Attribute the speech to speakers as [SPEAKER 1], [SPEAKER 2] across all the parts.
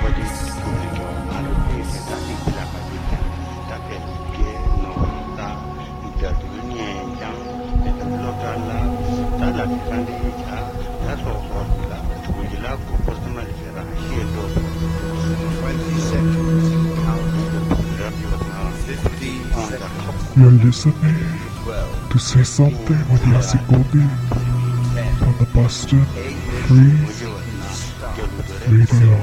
[SPEAKER 1] You're listening to Say Something with Lassie Goldie on the Boston Free Radio.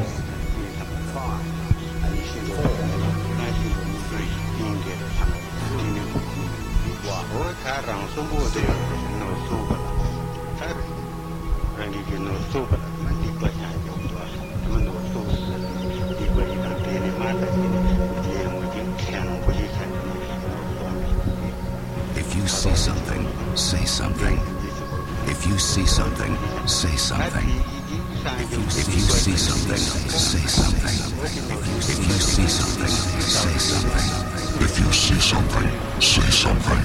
[SPEAKER 2] If you see something, say something. If you see something, say something. If you see something, say something. If you see something, say something. If you see something, say something.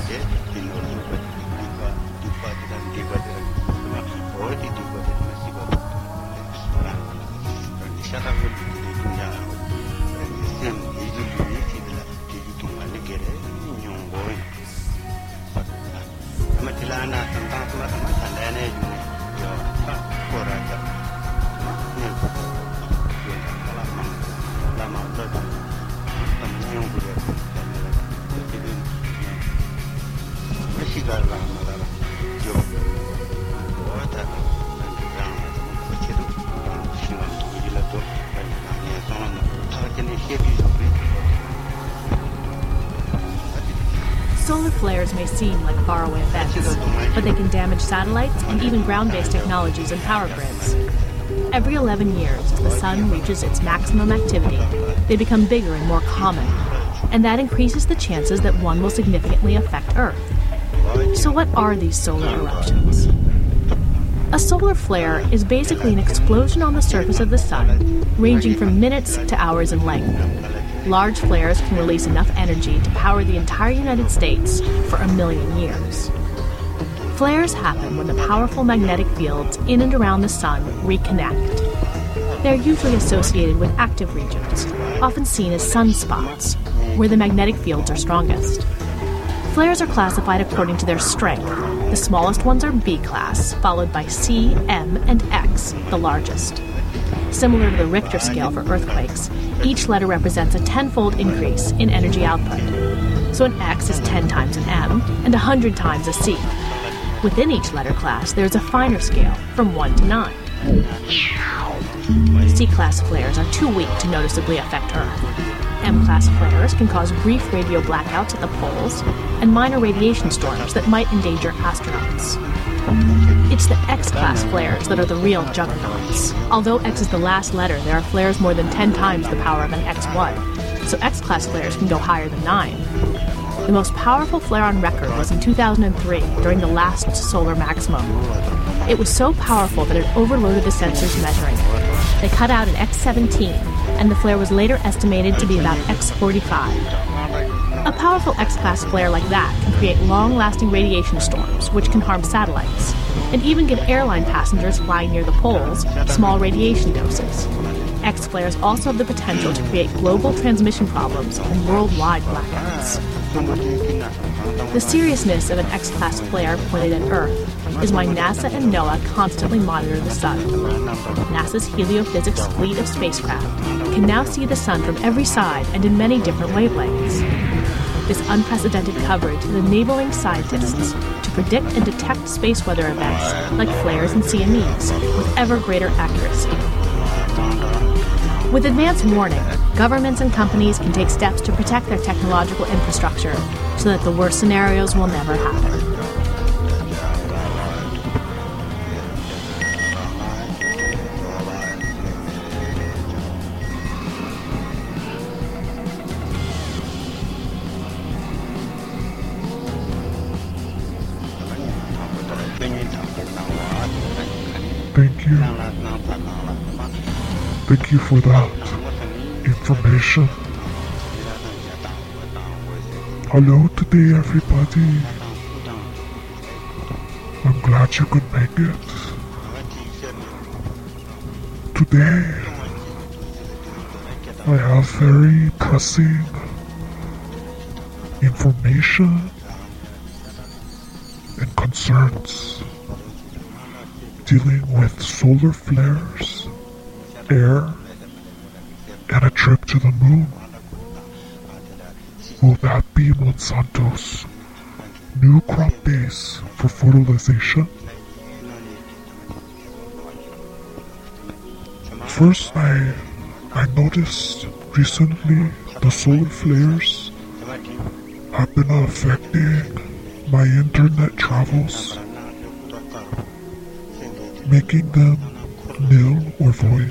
[SPEAKER 3] Solar flares may seem like faraway events, but they can damage satellites and even ground-based technologies and power grids. Every 11 years, as the sun reaches its maximum activity, they become bigger and more common, and that increases the chances that one will significantly affect Earth. So what are these solar eruptions? A solar flare is basically an explosion on the surface of the sun, ranging from minutes to hours in length. Large flares can release enough energy to power the entire United States for 1 million years. Flares happen when the powerful magnetic fields in and around the sun reconnect. They're usually associated with active regions, often seen as sunspots, where the magnetic fields are strongest. Flares are classified according to their strength. The smallest ones are B class, followed by C, M, and X, the largest. Similar to the Richter scale for earthquakes, each letter represents a 10-fold increase in energy output. So an X is 10 times an M and 100 times a C. Within each letter class, there is a finer scale from 1 to 9. C-class flares are too weak to noticeably affect Earth. M-class flares can cause brief radio blackouts at the poles and minor radiation storms that might endanger astronauts. It's the X-class flares that are the real juggernauts. Although X is the last letter, there are flares more than 10 times the power of an X1, so X-class flares can go higher than 9. The most powerful flare on record was in 2003, during the last solar maximum. It was so powerful that it overloaded the sensors measuring it. They cut out an X17, and the flare was later estimated to be about X45. A powerful X-class flare like that can create long-lasting radiation storms, which can harm satellites, and even give airline passengers flying near the poles small radiation doses. X flares also have the potential to create global transmission problems and worldwide blackouts. The seriousness of an X-class flare pointed at Earth is why NASA and NOAA constantly monitor the sun. NASA's heliophysics fleet of spacecraft can now see the sun from every side and in many different wavelengths. This unprecedented coverage is enabling scientists to predict and detect space weather events like flares and CMEs with ever greater accuracy. With advance warning, governments and companies can take steps to protect their technological infrastructure so that the worst scenarios will never happen.
[SPEAKER 1] Thank you for that information. Hello today, everybody. I'm glad you could make it. Today, I have very pressing information and concerns dealing with solar flares, air, and a trip to the moon. Will that be Monsanto's new crop base for fertilization? First, I noticed recently the solar flares have been affecting my internet travels, making them nil or void.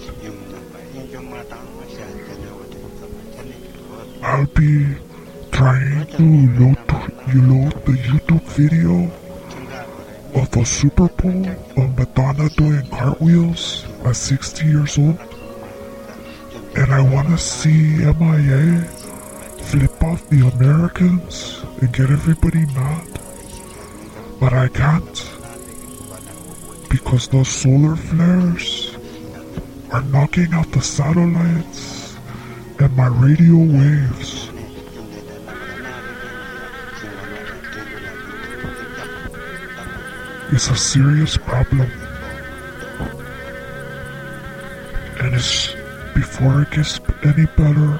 [SPEAKER 1] I'll be trying to load the YouTube video of the Super Bowl of Madonna doing cartwheels at 60 years old, and I want to see MIA flip off the Americans and get everybody mad, but I can't because those solar flares are knocking out the satellites and my radio waves. It's a serious problem, and it's before it gets any better.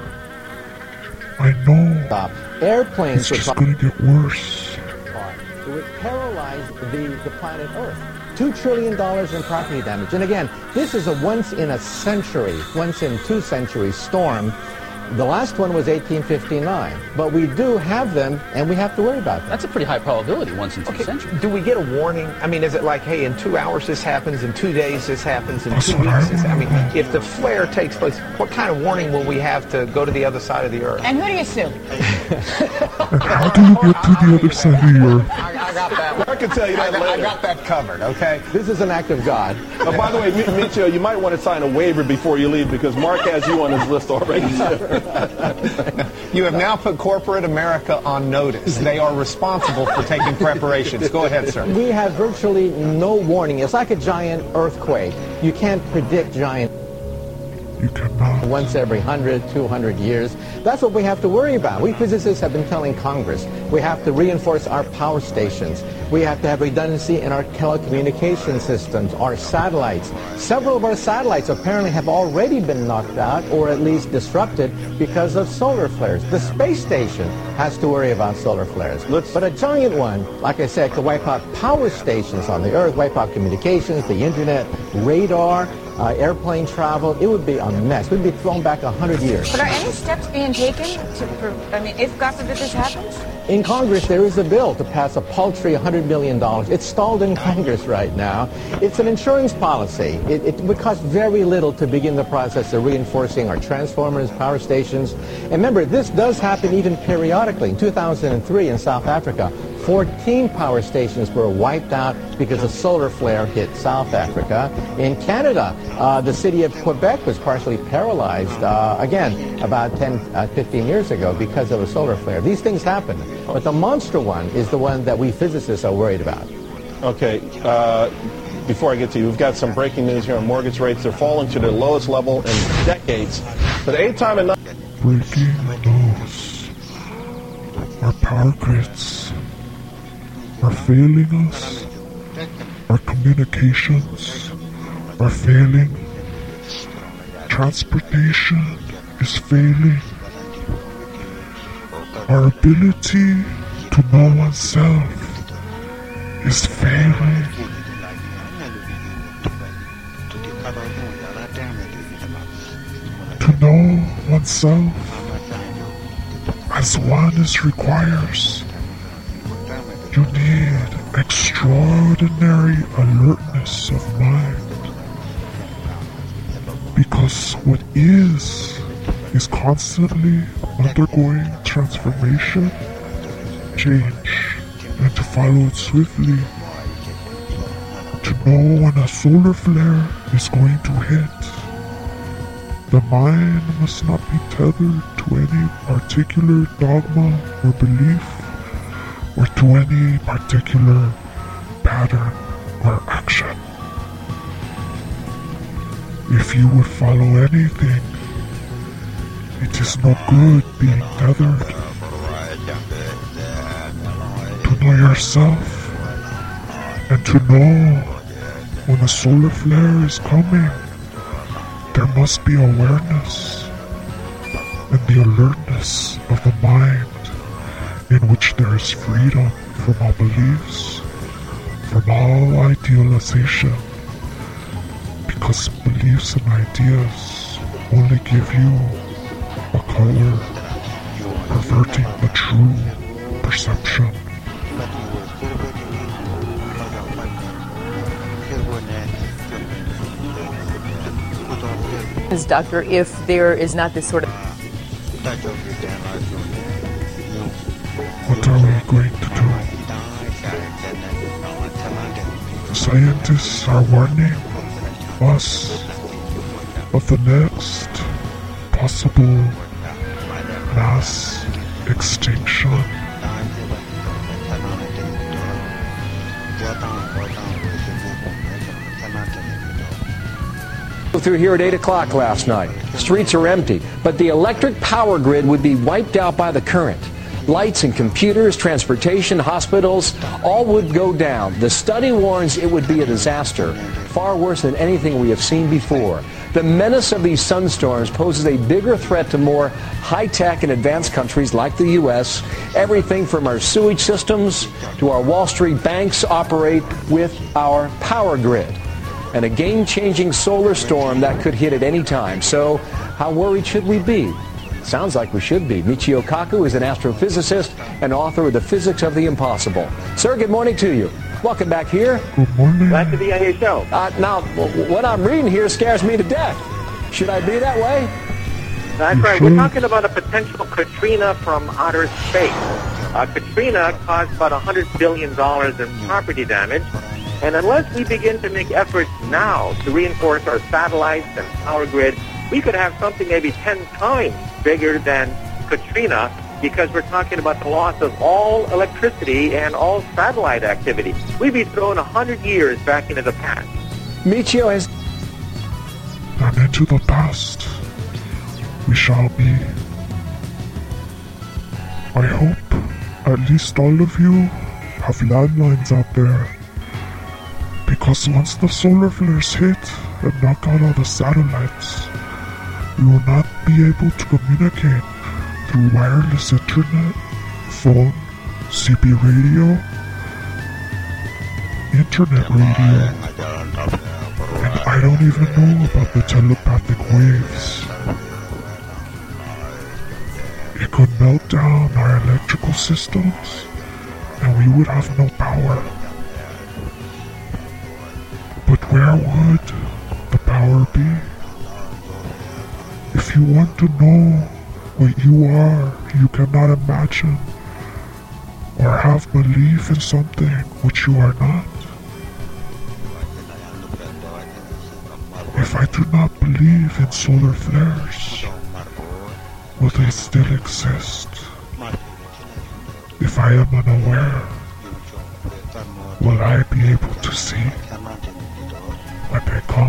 [SPEAKER 1] I know
[SPEAKER 4] airplanes
[SPEAKER 1] it's just going to get worse.
[SPEAKER 4] It would paralyze the planet Earth. $2 trillion in property damage. And again, this is a once in a century, once in 2 centuries storm. The last one was 1859, but we do have them, and we have to worry about them.
[SPEAKER 5] That's a pretty high probability once in 2 centuries.
[SPEAKER 6] Do we get a warning? I mean, is it like, hey, in 2 hours this happens, in 2 days this happens, in 2 weeks this happens? I mean, if the flare takes place, what kind of warning will we have to go to the other side of the Earth?
[SPEAKER 7] And who do you sue?
[SPEAKER 1] And how do you get to the other side of the Earth?
[SPEAKER 6] I got that one. I can tell you that later. I got that covered, okay?
[SPEAKER 4] This is an act of God.
[SPEAKER 8] By the way, Michio, you might want to sign a waiver before you leave because Mark has you on his list already.
[SPEAKER 6] You have now put corporate America on notice. They are responsible for taking preparations. Go ahead, sir.
[SPEAKER 4] We have virtually no warning. It's like a giant earthquake. You can't predict giant.
[SPEAKER 1] You cannot.
[SPEAKER 4] Once every 100, 200 years. That's what we have to worry about. We physicists have been telling Congress we have to reinforce our power stations. We have to have redundancy in our telecommunication systems, our satellites. Several of our satellites apparently have already been knocked out or at least disrupted because of solar flares. The space station has to worry about solar flares. But a giant one, like I said, could wipe out power stations on the Earth, wipe out communications, the internet, radar, airplane travel. It would be a mess. We'd be thrown back 100 years.
[SPEAKER 7] But are any steps being taken to, if God forbid this happens?
[SPEAKER 4] In Congress, there is a bill to pass a paltry $100 million. It's stalled in Congress right now. It's an insurance policy. It would cost very little to begin the process of reinforcing our transformers, power stations. And remember, this does happen even periodically. In 2003 in South Africa, 14 power stations were wiped out because a solar flare hit South Africa. In Canada, the city of Quebec was partially paralyzed, again, about 10, 15 years ago because of a solar flare. These things happen. But the monster one is the one that we physicists are worried about.
[SPEAKER 8] Okay. Before I get to you, we've got some breaking news here on mortgage rates. They're falling to their lowest level in decades. For the 8th time in...
[SPEAKER 1] Breaking news. Our power grids are failing us. Our communications are failing. Transportation is failing. Our ability to know oneself is failing. To know oneself as one requires, you need extraordinary alertness of mind. Because what is constantly undergoing transformation, change, and to follow it swiftly. To know when a solar flare is going to hit. The mind must not be tethered to any particular dogma or belief, or to any particular pattern or action. If you would follow anything, It is no good being tethered. To know yourself and to know when a solar flare is coming, there must be awareness and the alertness of the mind in which there is freedom from all beliefs, from all idealization, because beliefs and ideas only give you a color, perverting the true perception.
[SPEAKER 9] Doctor, if there is not this sort of...
[SPEAKER 1] What are we going to do? Scientists are warning us of the next possible mass extinction.
[SPEAKER 10] Through here at 8 o'clock last night. Streets are empty, but the electric power grid would be wiped out by the current. Lights and computers, transportation, hospitals, all would go down. The study warns it would be a disaster, far worse than anything we have seen before. The menace of these sunstorms poses a bigger threat to more high-tech and advanced countries like the U.S. Everything from our sewage systems to our Wall Street banks operate with our power grid. And a game-changing solar storm that could hit at any time. So how worried should we be? Sounds like we should be. Michio Kaku is an astrophysicist and author of The Physics of the Impossible. Sir, good morning to you. Welcome back here.
[SPEAKER 1] Good morning.
[SPEAKER 11] Glad to be on your show.
[SPEAKER 10] Now, what I'm reading here scares me to death. Should I be that way?
[SPEAKER 11] That's right. We're talking about a potential Katrina from outer space. Katrina caused about $100 billion in property damage. And unless we begin to make efforts now to reinforce our satellites and power grid, we could have something maybe 10 times bigger than Katrina, because we're talking about the loss of all electricity and all satellite activity. We'd be thrown 100 years back into the past.
[SPEAKER 10] Michio has...
[SPEAKER 1] And into the past we shall be. I hope at least all of you have landlines out there. Because once the solar flares hit and knock out all the satellites, we will not be able to communicate through wireless internet, phone, CB radio, internet radio, and I don't even know about the telepathic waves. It could melt down our electrical systems, and we would have no power. But where would the power be? If you want to know what you are, you cannot imagine, or have belief in something which you are not. If I do not believe in solar flares, will they still exist? If I am unaware, will I be able to see when they come?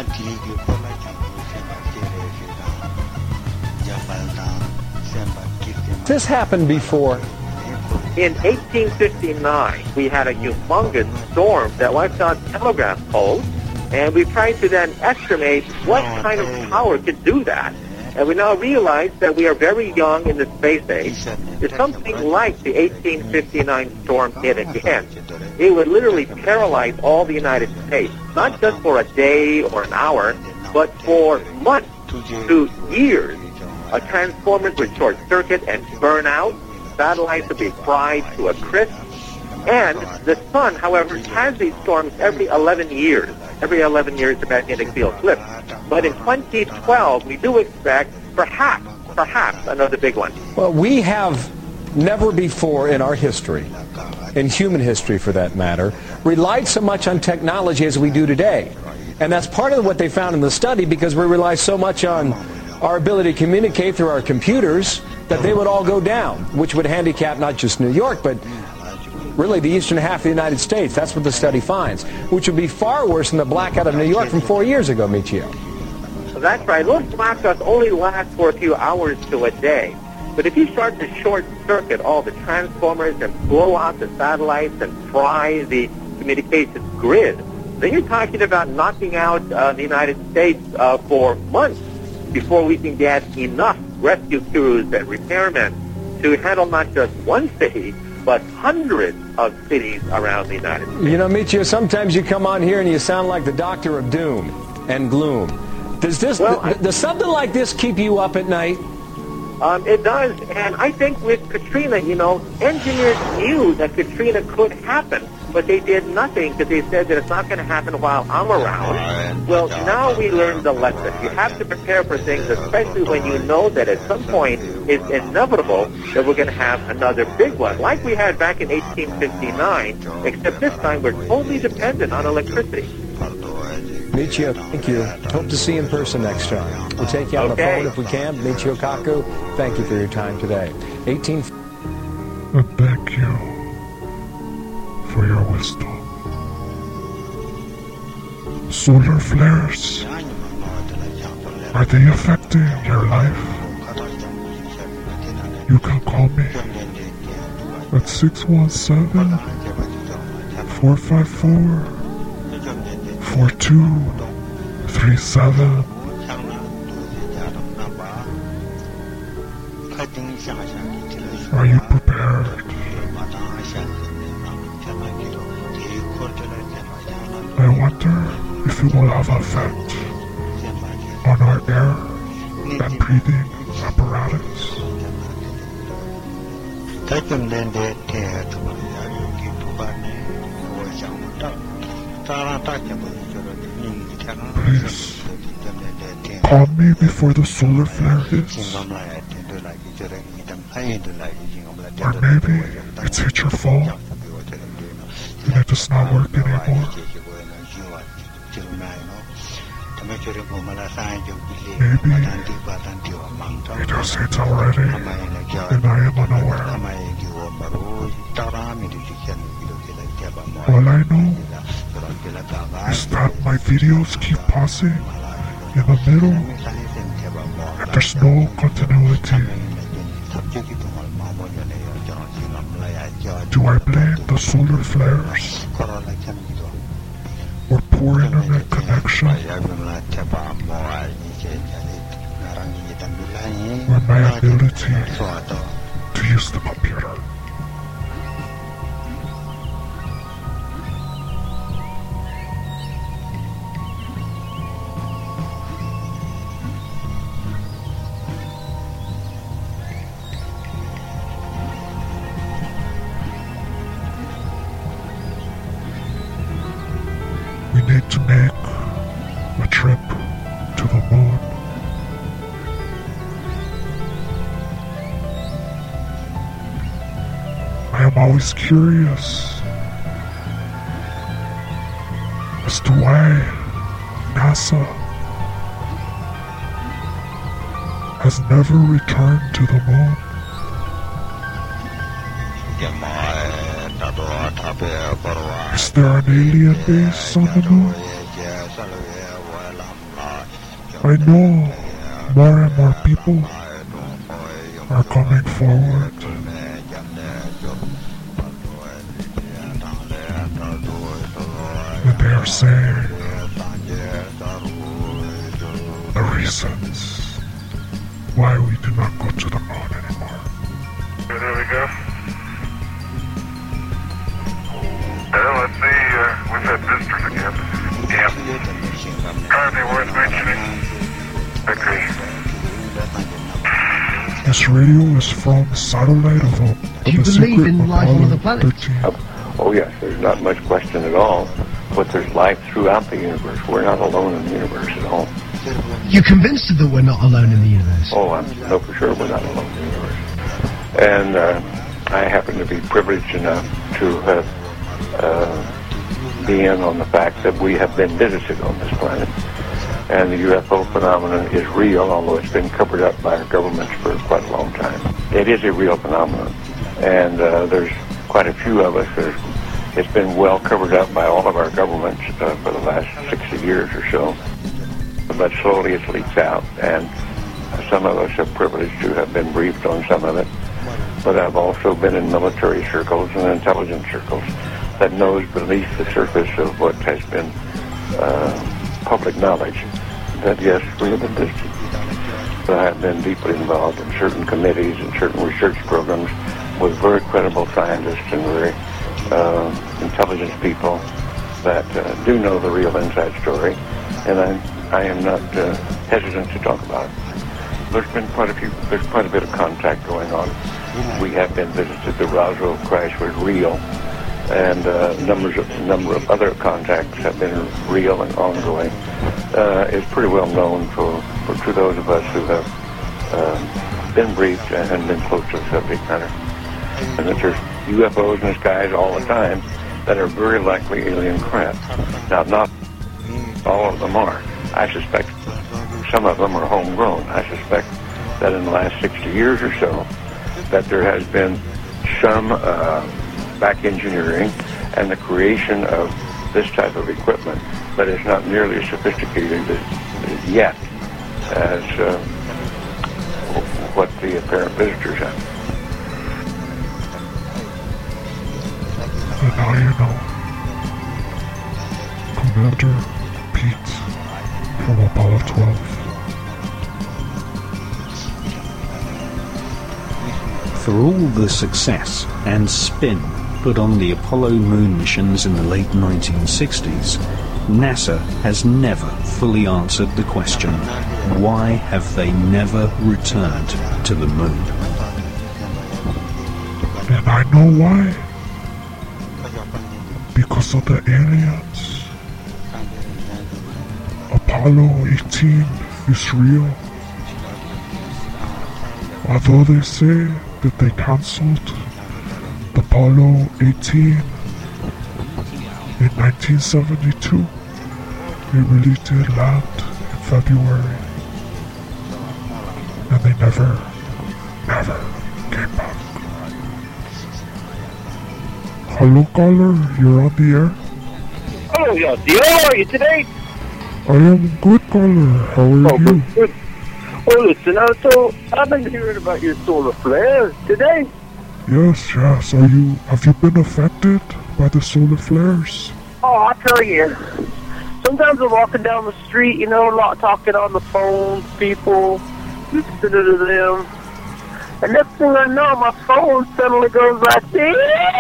[SPEAKER 10] This happened before.
[SPEAKER 11] In 1859, we had a humongous storm that wiped out telegraph poles, and we tried to then estimate what kind of power could do that. And we now realize that we are very young in the space age. If something like the 1859 storm hit again, it would literally paralyze all the United States, not just for a day or an hour, but for months to years. Transformers would short circuit and burn out. Satellites would be fried to a crisp. And the sun, however, has these storms every 11 years. Every 11 years, the magnetic field flips. But in 2012, we do expect perhaps another big one.
[SPEAKER 10] Well, we have never before in our history, in human history for that matter, relied so much on technology as we do today. And that's part of what they found in the study, because we rely so much on our ability to communicate through our computers that they would all go down, which would handicap not just New York, but really the eastern half of the United States. That's what the study finds, which would be far worse than the blackout of New York from 4 years ago, Michio.
[SPEAKER 11] That's right. Those black dots only last for a few hours to a day. But if you start to short-circuit all the transformers and blow out the satellites and fry the communications grid, then you're talking about knocking out the United States for months before we can get enough rescue crews and repairmen to handle not just one city, but hundreds of cities around the United States.
[SPEAKER 10] You know, Michio, sometimes you come on here and you sound like the doctor of doom and gloom. Does something like this keep you up at night?
[SPEAKER 11] It does, and I think with Katrina, engineers knew that Katrina could happen, but they did nothing because they said that it's not going to happen while I'm around. Well, now we learned the lesson. You have to prepare for things, especially when you know that at some point it's inevitable that we're going to have another big one, like we had back in 1859, except this time we're totally dependent on electricity.
[SPEAKER 10] Michio, thank you. Hope to see you in person next time. We'll take you on the phone if we can. Michio Kaku, thank you for your time today.
[SPEAKER 1] And thank you for your wisdom. Solar flares, are they affecting your life? You can call me at 617-454-4237. Are you prepared? I wonder if it will have effect on our air and breathing apparatus. Please, call me before the solar flare hits. Or maybe it's hit your phone and it does not work anymore. Maybe it does hit already and I am unaware. All I know is that my videos keep pausing in the middle and there's no continuity. Do I blame the solar flares or poor internet connection or my ability to use the computer? We need to make a trip to the moon. I am always curious as to why NASA has never returned to the moon. Is there an alien base on the moon? I know more and more people are coming forward. And they are saying the reasons why we do not go to the moon anymore.
[SPEAKER 12] There we go. Let's see, we've had visitors again. Yeah. Hardly worth mentioning. Agree.
[SPEAKER 1] This radio is from satellite of
[SPEAKER 13] Do you believe in life on other planets?
[SPEAKER 14] Oh yes, there's not much question at all. But there's life throughout the universe. We're not alone in the universe at all.
[SPEAKER 13] You're convinced that we're not alone in the universe?
[SPEAKER 14] Oh, I know for sure we're not alone in the universe. And I happen to be privileged enough to have be in on the fact that we have been visited on this planet. And the UFO phenomenon is real, although it's been covered up by our governments for quite a long time. It is a real phenomenon. And there's quite a few of us. It's been well covered up by all of our governments for the last 60 years or so. but slowly it leaks out, and some of us are privileged to have been briefed on some of it. But I've also been in military circles and intelligence circles that knows beneath the surface of what has been public knowledge that, yes, we have been visited. But I have been deeply involved in certain committees and certain research programs with very credible scientists and very intelligence people that do know the real inside story, and I am not hesitant to talk about it. There's quite a bit of contact going on. We have been visited. The Roswell crash was real, and a number of other contacts have been real and ongoing. It's pretty well known to those of us who have been briefed and been close to the subject matter. And that there's UFOs in the skies all the time that are very likely alien craft. Now, not all of them are. I suspect some of them are homegrown. I suspect that in the last 60 years or so, that there has been some back engineering and the creation of this type of equipment that is not nearly as sophisticated yet as what the apparent visitors have.
[SPEAKER 1] And now you know. Commander Pete from Apollo 12.
[SPEAKER 15] For all the success and spin put on the Apollo moon missions in the late 1960s, NASA has never fully answered the question, why have they never returned to the moon?
[SPEAKER 1] And I know why. Because of the aliens. Apollo 18 is real. Although they say that they cancelled the Apollo 18 in 1972, it really did land in February. And they never came back. Hello, caller, you're on the air.
[SPEAKER 16] Hello, Yossi. How are you today?
[SPEAKER 1] I am good, caller. How are you?
[SPEAKER 16] Good. Well, listen, so I've been hearing about your solar flare today.
[SPEAKER 1] Yes. Have you been affected by the solar flares?
[SPEAKER 16] Oh, I tell you, sometimes I'm walking down the street, a lot talking on the phone, people, listening to them. And next thing I know, my phone suddenly goes like this.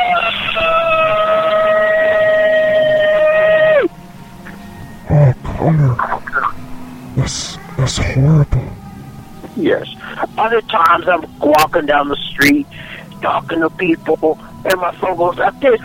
[SPEAKER 1] Oh, caller, that's horrible.
[SPEAKER 16] Yes. Other times I'm walking down the street, talking to people, and my phone goes like this.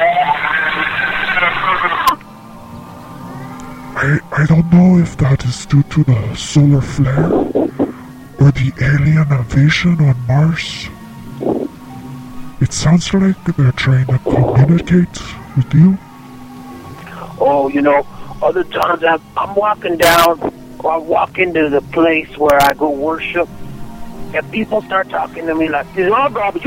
[SPEAKER 1] I don't know if that is due to the solar flare or the alien invasion on Mars. It sounds like they're trying to communicate with you.
[SPEAKER 16] Oh, other times I'm walking down, or I walk into the place where I go worship, and people start talking to me like this. Oh, God,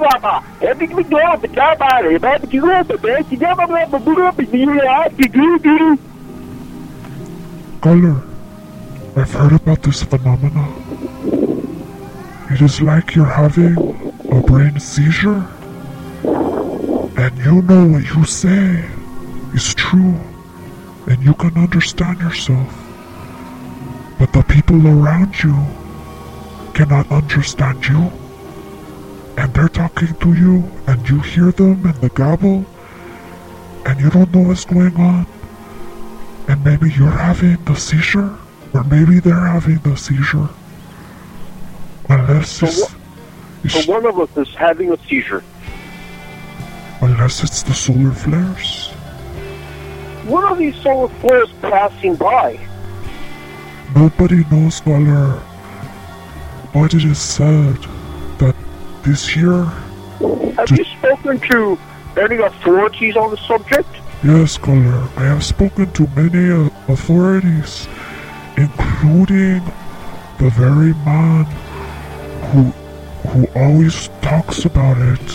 [SPEAKER 1] Caller, I've heard about this phenomena. It is like you're having a brain seizure, and you know what you say is true, and you can understand yourself, but the people around you cannot understand you, and they're talking to you, and you hear them in the gabble, and you don't know what's going on, and maybe you're having the seizure, or maybe they're having the seizure. Unless
[SPEAKER 16] so one of us is having a seizure.
[SPEAKER 1] Unless it's the solar flares.
[SPEAKER 16] What are these solar flares passing by?
[SPEAKER 1] Nobody knows, caller. But it is said that this year...
[SPEAKER 16] Have you spoken to any authorities on the subject?
[SPEAKER 1] Yes, caller. I have spoken to many authorities, including the very man who always talks about it,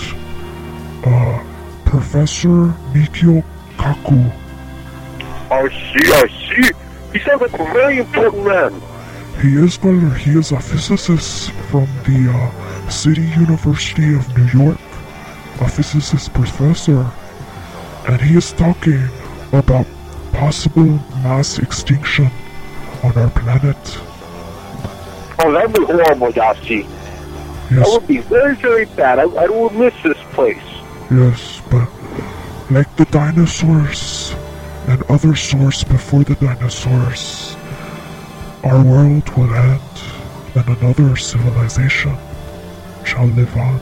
[SPEAKER 1] Professor Mikio Kaku.
[SPEAKER 16] I see. He sounds like a very important man.
[SPEAKER 1] He is, Color. He is a physicist from the City University of New York, a physicist professor, and he is talking about possible mass extinction on our planet.
[SPEAKER 16] Oh, that would be horrible, Yossi.
[SPEAKER 1] Yes.
[SPEAKER 16] That would be very, very bad. I would miss this place.
[SPEAKER 1] Yes, but like the dinosaurs and other source before the dinosaurs, our world will end and another civilization shall live on.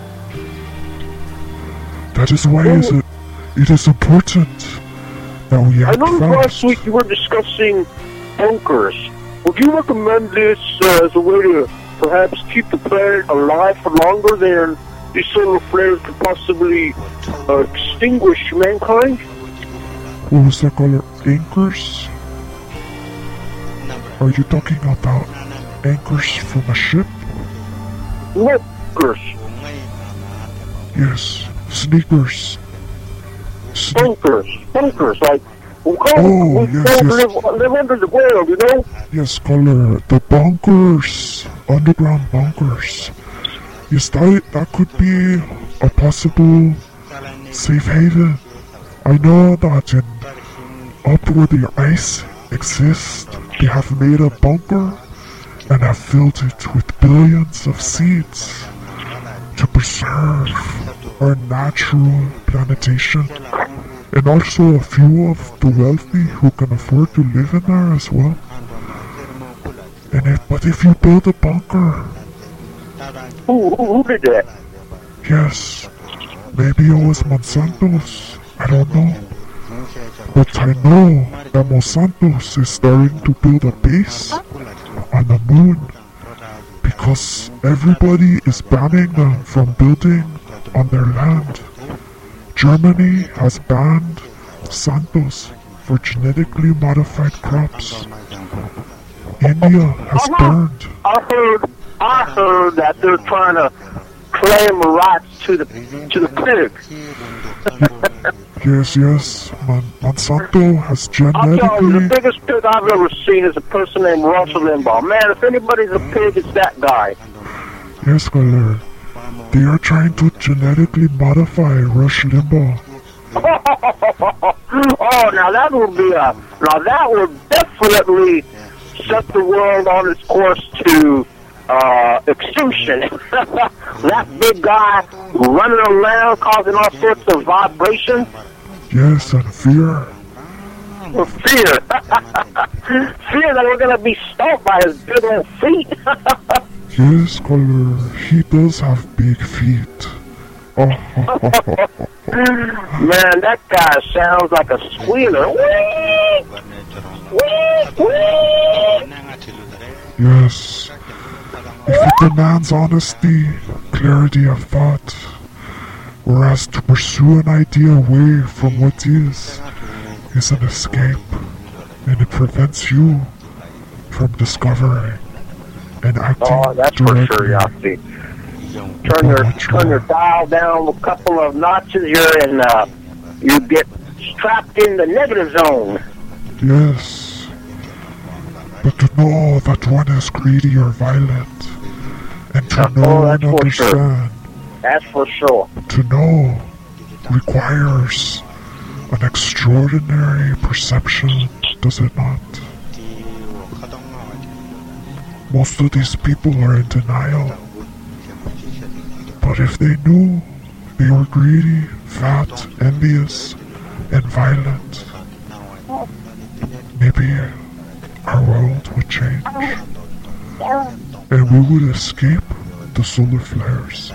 [SPEAKER 1] That is why it is important that we act
[SPEAKER 16] I know
[SPEAKER 1] fast.
[SPEAKER 16] last week you were discussing bunkers. Would you recommend this as a way to perhaps keep the planet alive for longer than these solar flares could possibly extinguish mankind?
[SPEAKER 1] What was that, Color? Anchors? Are you talking about anchors from a ship?
[SPEAKER 16] Bunkers.
[SPEAKER 1] Yes, sneakers.
[SPEAKER 16] Bunkers, like we
[SPEAKER 1] yes.
[SPEAKER 16] live under the ground, you know?
[SPEAKER 1] Yes, Color, the bunkers, underground bunkers. Yes, that could be a possible safe haven. I know that up where the ice exists, they have made a bunker and have filled it with billions of seeds to preserve our natural planetation. And also a few of the wealthy who can afford to live in there as well. But if you build a bunker...
[SPEAKER 16] Who did that?
[SPEAKER 1] Yes, maybe it was Monsanto's. I don't know. But I know that Monsanto's is starting to build a base on the moon because everybody is banning them from building on their land. Germany has banned Santos for genetically modified crops. India has burned.
[SPEAKER 16] I heard that they're trying to claim the rights to the pig.
[SPEAKER 1] Yes. Monsanto has
[SPEAKER 16] I'll tell you,
[SPEAKER 1] genetically...
[SPEAKER 16] the biggest pig I've ever seen is a person named Russell Limbaugh. Man, if anybody's a pig, it's that guy.
[SPEAKER 1] Yes, Color. They are trying to genetically modify Rush Limbaugh.
[SPEAKER 16] Oh, now that would definitely set the world on its course to extinction. That big guy running around causing all sorts of vibrations.
[SPEAKER 1] Yes, and fear.
[SPEAKER 16] Fear. Fear that we're going to be stomped by his big old feet.
[SPEAKER 1] Yes, Color. He does have big feet.
[SPEAKER 16] Man, that guy sounds like a squealer.
[SPEAKER 1] Yes. If it demands honesty, clarity of thought, whereas to pursue an idea away from what is an escape, and it prevents you from discovering and acting
[SPEAKER 16] Oh, that's
[SPEAKER 1] directly.
[SPEAKER 16] for sure, Yossi. Turn your dial down a couple of notches here and you get trapped in the negative zone.
[SPEAKER 1] Yes. But to know that one is greedy or violent, and to know and understand,
[SPEAKER 16] That's for sure.
[SPEAKER 1] to know requires an extraordinary perception, does it not? Most of these people are in denial. But if they knew they were greedy, fat, envious, and violent, maybe our world would change. And we would escape the solar flares.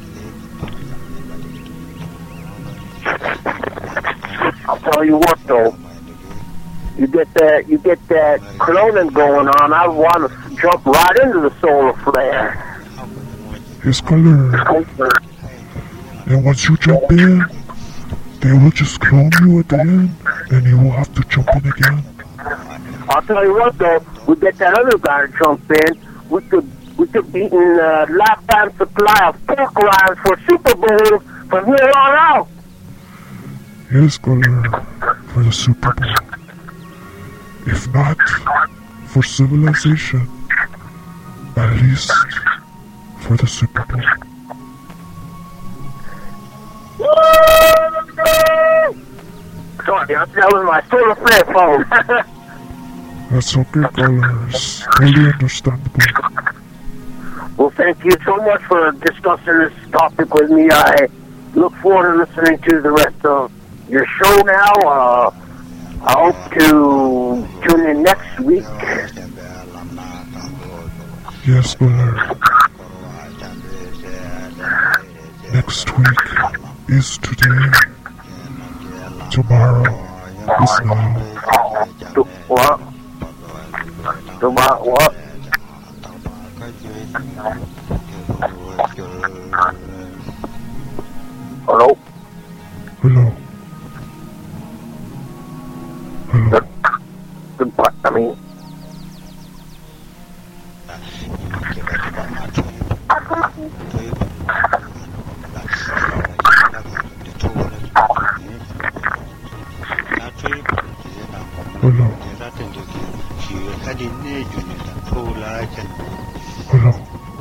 [SPEAKER 16] I'll tell you what though, you get that cloning going on, I want to jump right into the solar flare.
[SPEAKER 1] His color. And once you jump in, they will just clone you at the end, and you will have to jump in again.
[SPEAKER 16] I'll tell you what though, we get that other guy to jump in, we could be eating a lifetime supply of pork rinds for Super Bowl from here on out.
[SPEAKER 1] His color for the Super Bowl. If not for civilization, at least for the Super Bowl.
[SPEAKER 16] Sorry, that was my solar flare phone.
[SPEAKER 1] That's okay, caller. It's totally understandable.
[SPEAKER 16] Well, thank you so much for discussing this topic with me. I look forward to listening to the rest of your show now. I hope to tune in next week.
[SPEAKER 1] Yes, caller. Next week is today. Tomorrow is now.
[SPEAKER 16] What? Tomorrow what? Hello?
[SPEAKER 1] Hello. Hello.
[SPEAKER 16] Goodbye. I mean.
[SPEAKER 1] Hello. Hello.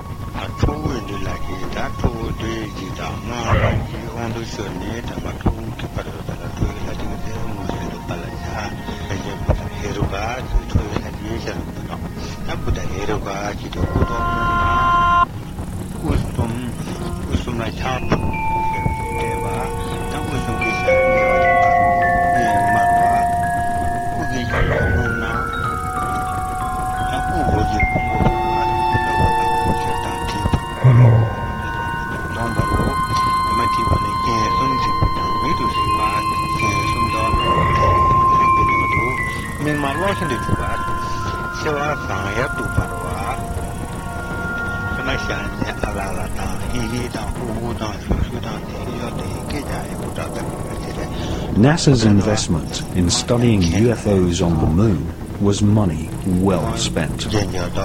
[SPEAKER 15] NASA's investment in studying UFOs on the moon was money well spent. 2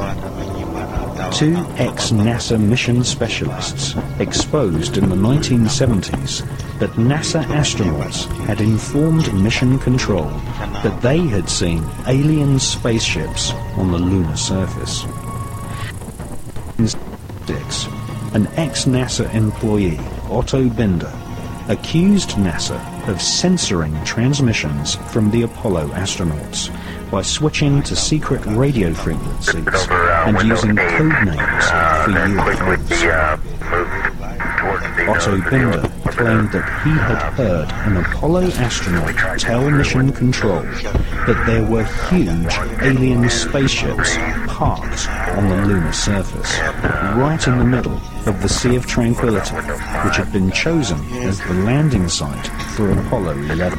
[SPEAKER 15] ex-NASA mission specialists exposed in the 1970s that NASA astronauts had informed Mission Control that they had seen alien spaceships on the lunar surface. An ex-NASA employee, Otto Binder, accused NASA of censoring transmissions from the Apollo astronauts by switching to secret radio frequencies and using code names for UFOs. Otto Binder claimed that he had heard an Apollo astronaut tell Mission Control that there were huge alien spaceships parked on the lunar surface, right in the middle of the Sea of Tranquility, which had been chosen as the landing site for Apollo 11.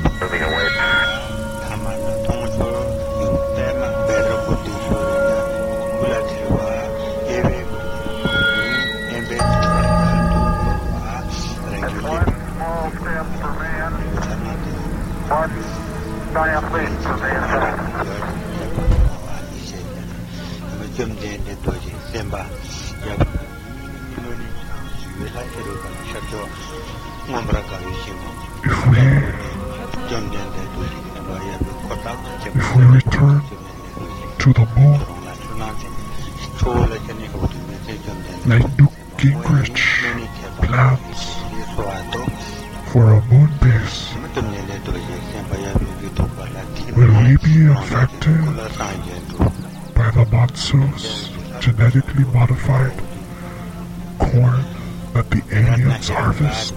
[SPEAKER 1] If we return to the moon, like Newt Gingrich plans for a moon base, will we be affected by the Monsoon's genetically modified corn that the aliens harvest?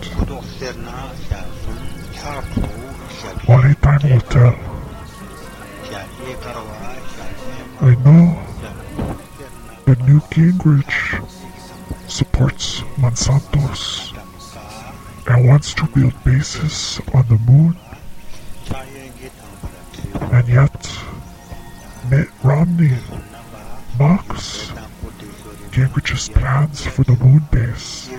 [SPEAKER 1] Only time will tell. I know that Newt Gingrich supports Monsanto's and wants to build bases on the moon, and yet Mitt Romney mocks Gingrich's plans for the moon base.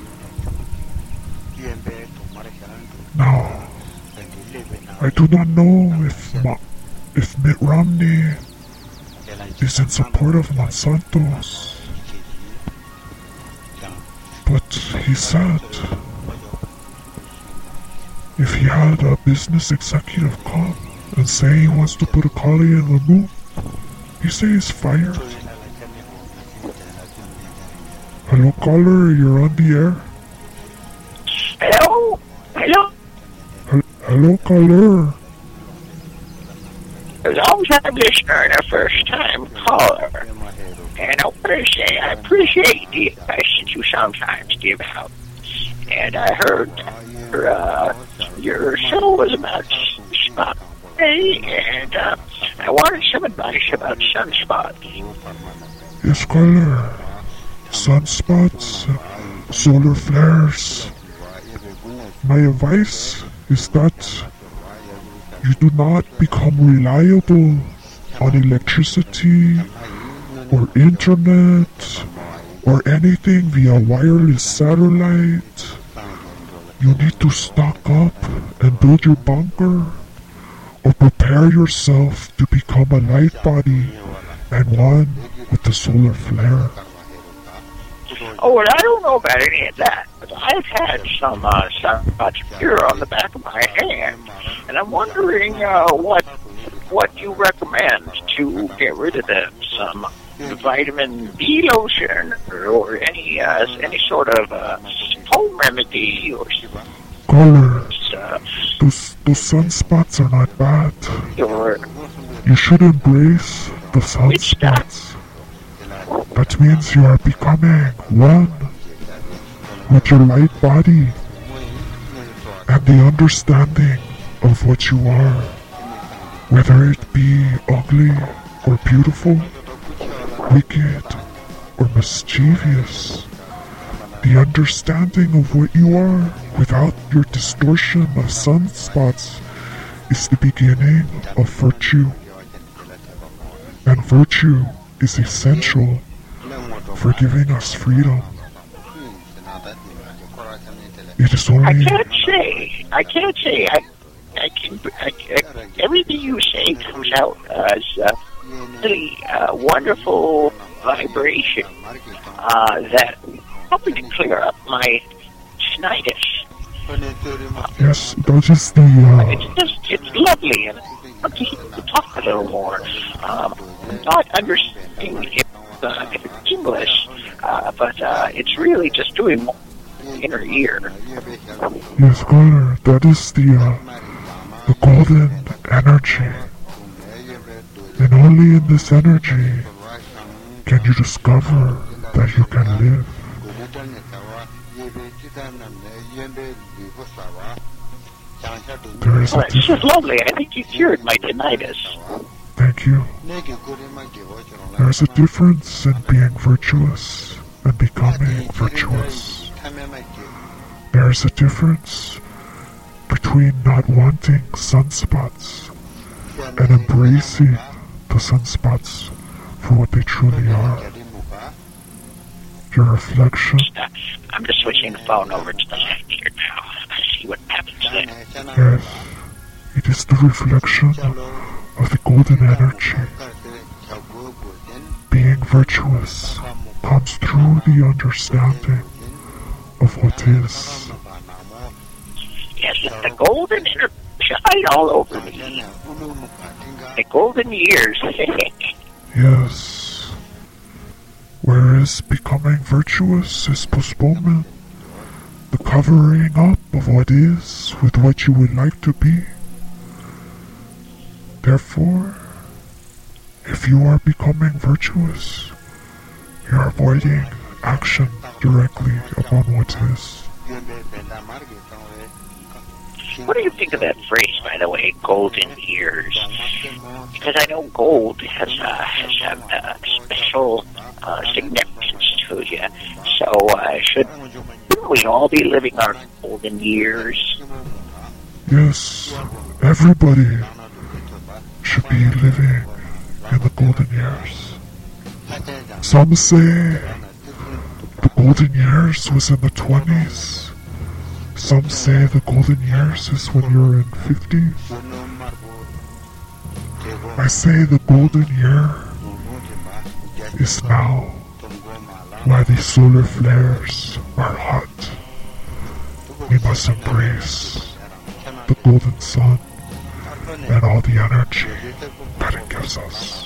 [SPEAKER 1] Now, I do not know if Mitt Romney is in support of Monsanto's, but he said if he had a business executive come and say he wants to put a colony in the moon. You say he's fired. Hello, caller, you're on the air.
[SPEAKER 16] Hello? Hello?
[SPEAKER 1] Hello, caller.
[SPEAKER 16] Long-time listener and a first-time caller. And I want to say I appreciate the advice that you sometimes give out. And I heard your show was about spot day, and I wanted some advice about sunspots.
[SPEAKER 1] Yes, caller. Sunspots, solar flares. My advice is that you do not become reliable on electricity or internet or anything via wireless satellite. You need to stock up and build your bunker or prepare yourself to become a light body and one with the solar flare.
[SPEAKER 16] Oh, well, I don't know about any of that, but I've had some sunspots appear on the back of my hand, and I'm wondering what you recommend to get rid of them. Some vitamin B lotion or any sort of home remedy or
[SPEAKER 1] Caller, those sunspots are not bad. You should embrace the sunspots. That means you are becoming one with your light body and the understanding of what you are, whether it be ugly or beautiful, wicked or mischievous. The understanding of what you are without your distortion of sunspots is the beginning of virtue. And virtue is essential for giving us freedom. It is only...
[SPEAKER 16] I can't say. Everything you say comes out as really wonderful vibration that helping to clear up my tinnitus.
[SPEAKER 1] Yes, that is the...
[SPEAKER 16] It's lovely, and I'd like to talk a little more. I'm not understanding if it's English, but it's really just doing more inner ear.
[SPEAKER 1] Yes, caller, that is the golden energy. And only in this energy can you discover that you can live. There is
[SPEAKER 16] this is lovely. I think you cured my tinnitus.
[SPEAKER 1] Thank you. There's a difference in being virtuous and becoming virtuous. There's a difference between not wanting sunspots and embracing the sunspots for what they truly are. Your reflection.
[SPEAKER 16] I'm just switching the phone over to the left here now. I see what happens then.
[SPEAKER 1] Yes, it is the reflection of the golden energy. Being virtuous comes through the understanding of what is.
[SPEAKER 16] Yes, the golden energy shine all over me. The golden years.
[SPEAKER 1] Yes. Whereas becoming virtuous is postponement, the covering up of what is with what you would like to be. Therefore, if you are becoming virtuous, you are avoiding action directly upon what is.
[SPEAKER 16] What do you think of that phrase, by the way, golden years? Because I know gold has a special significance to you. So shouldn't we all be living our golden years?
[SPEAKER 1] Yes, everybody should be living in the golden years. Some say the golden years was in the 20s. Some say the golden years is when you're in 50s. I say the golden year is now, while these solar flares are hot. We must embrace the golden sun and all the energy that it gives us.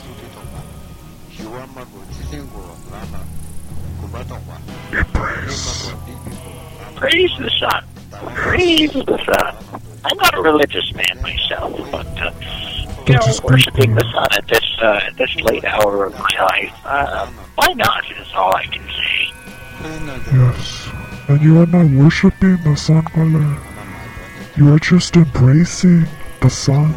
[SPEAKER 1] Embrace.
[SPEAKER 17] Praise the sun. Praise the sun. I'm not a religious man myself, but worshiping the sun at this late hour of my life, why not? Is all I can say.
[SPEAKER 1] Yes, and you are not worshipping the sun, Color. You are just embracing the sun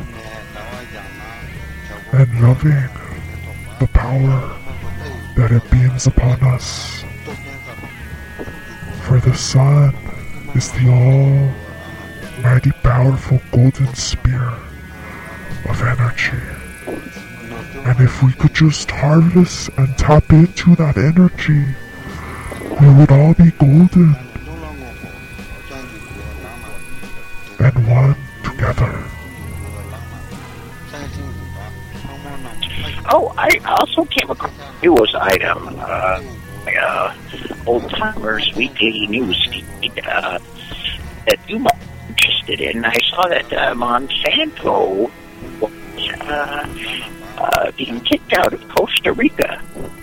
[SPEAKER 1] and loving the power that it beams upon us. For the sun is the almighty powerful golden spear of energy. And if we could just harvest and tap into that energy, we would all be golden and one together.
[SPEAKER 17] Oh, I also came across a news item, Old Timers Weekly News feed, that you might be interested in. I saw that Monsanto was being kicked out of Costa Rica.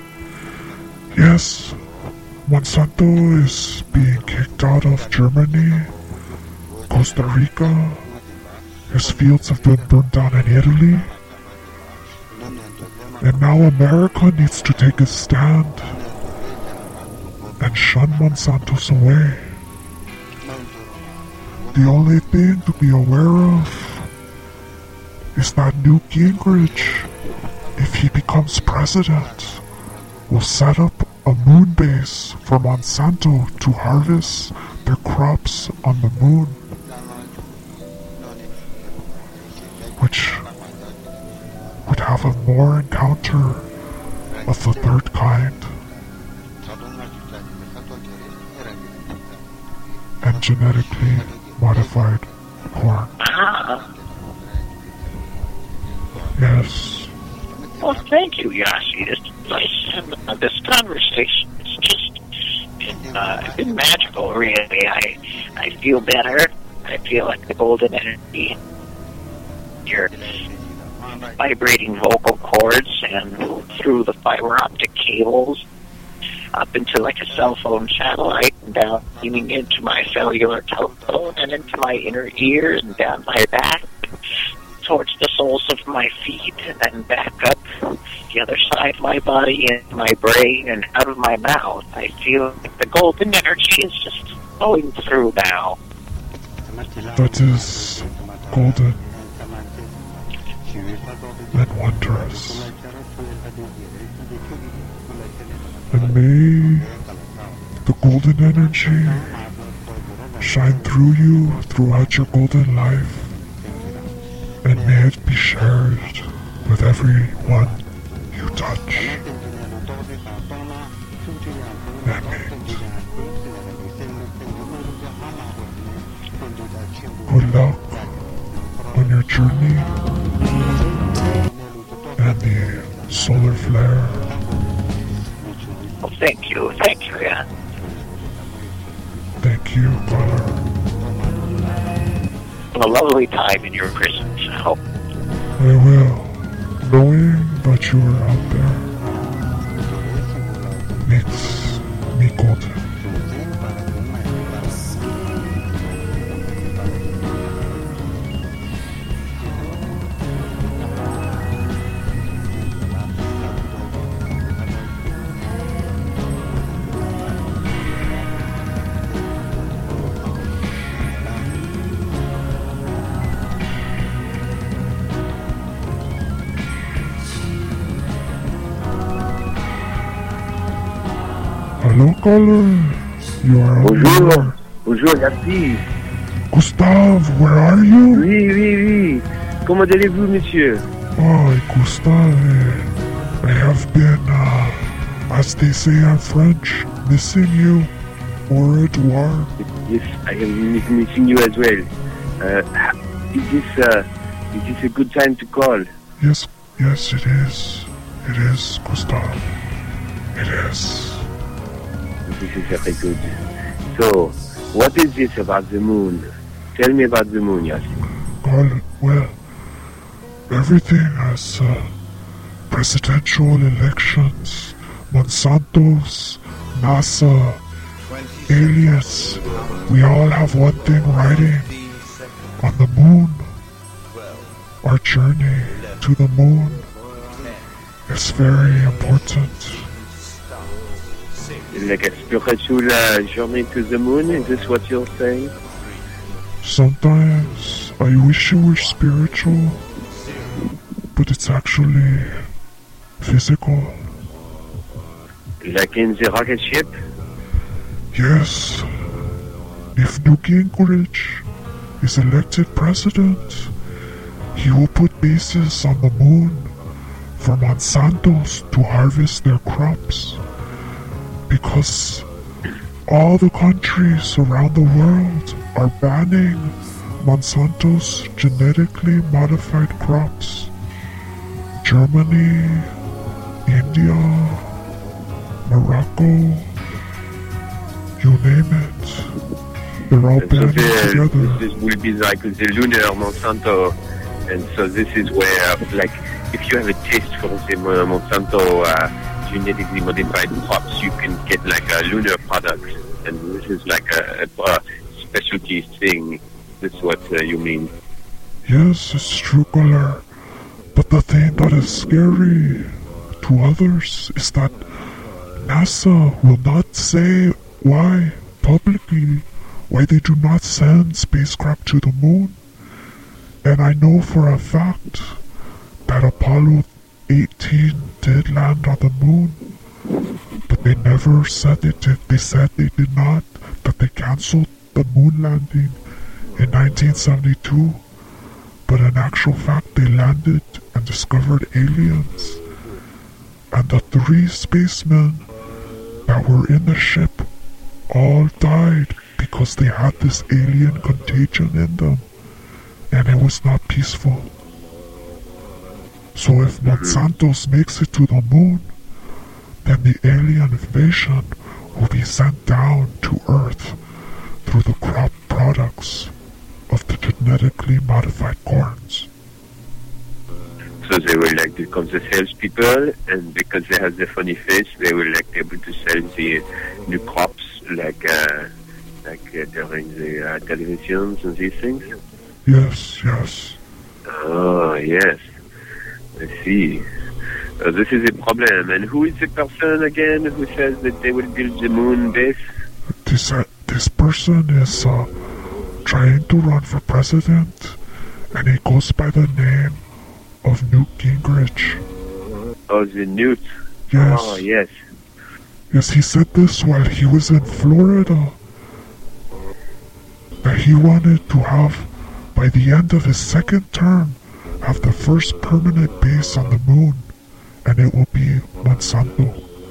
[SPEAKER 1] Yes, Monsanto is being kicked out of Germany, Costa Rica. His fields have been burned down in Italy. And now America needs to take a stand and shun Monsanto's away. The only thing to be aware of is that Newt Gingrich, if he becomes president, will set up a moon base for Monsanto to harvest their crops on the moon, which would have a more encounter of the third kind, and genetically modified corn. Yes.
[SPEAKER 17] Well, thank you, Yossi. This conversation has just been magical, really. I feel better. I feel like the golden energy. Your vibrating vocal cords and through the fiber optic cables up into like a cell phone satellite and down, beaming into my cellular telephone and into my inner ear and down my back towards the soles of my feet and then back up the other side of my body into my brain and out of my mouth. I feel like the golden energy is just flowing through now.
[SPEAKER 1] That is golden and wondrous. And may the golden energy shine through you throughout your golden life, and may it be shared with everyone you touch and meet. Good luck on your journey and the solar flare.
[SPEAKER 17] Well, thank you, yeah.
[SPEAKER 1] Thank you, brother.
[SPEAKER 17] A lovely time in your prison cell.
[SPEAKER 1] I will, knowing that you are out there makes me golden. Hello, caller. You are
[SPEAKER 18] Bonjour. Bonjour, Yassi.
[SPEAKER 1] Gustave, where are you?
[SPEAKER 18] Oui. Comment allez-vous, monsieur?
[SPEAKER 1] Oh, Gustave. I have been, as they say in French, missing you. Au revoir.
[SPEAKER 18] Yes, I am missing you as well. Is this a good time to call?
[SPEAKER 1] Yes, it is. It is, Gustave. It is.
[SPEAKER 18] This is very good. So, what is this about the moon? Tell me about the moon, Yassi.
[SPEAKER 1] Well, everything as presidential elections, Monsanto's, NASA, aliens. We all have one thing riding on the moon. Our journey to the moon is very important.
[SPEAKER 18] Like a spiritual journey to the moon, is this what you're saying?
[SPEAKER 1] Sometimes I wish it were spiritual, but it's actually physical.
[SPEAKER 18] Like in the rocket ship?
[SPEAKER 1] Yes. If Newt Gingrich is elected president, he will put bases on the moon for Monsanto's to harvest their crops. Because all the countries around the world are banning Monsanto's genetically modified crops. Germany, India, Morocco, you name it. They're all banding together.
[SPEAKER 18] This will be like the lunar Monsanto, and so this is where, like, if you have a taste for the Monsanto genetically modified crops, you can get like a lunar product, and this is like a specialty thing. That's what you mean.
[SPEAKER 1] Yes, it's true, Color. But the thing that is scary to others is that NASA will not say why, publicly, why they do not send spacecraft to the moon. And I know for a fact that Apollo 18 did land on the moon, but they never said they did. They said they did not, that they cancelled the moon landing in 1972, but in actual fact they landed and discovered aliens, and the 3 spacemen that were in the ship all died because they had this alien contagion in them, and it was not peaceful. So if Monsanto's makes it to the moon, then the alien invasion will be sent down to Earth through the crop products of the genetically modified corns.
[SPEAKER 18] So they will like become the salespeople, and because they have the funny face, they will like be able to sell the new crops like during the televisions and these things.
[SPEAKER 1] Yes, yes.
[SPEAKER 18] Oh, yes. I see. This is a problem. And who is the person again who says that they will build the moon base?
[SPEAKER 1] This person is trying to run for president, and he goes by the name of Newt Gingrich.
[SPEAKER 18] Oh, the Newt.
[SPEAKER 1] Yes.
[SPEAKER 18] Oh, yes.
[SPEAKER 1] Yes, he said this while he was in Florida, that he wanted to have, by the end of his second term, have the first permanent base on the moon, and it will be Monsanto.